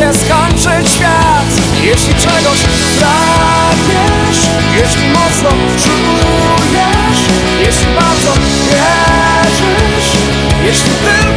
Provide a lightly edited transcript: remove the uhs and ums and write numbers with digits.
skończyć świat. Jeśli czegoś pragniesz, jeśli mocno czujesz, jeśli bardzo wierzysz, jeśli tylko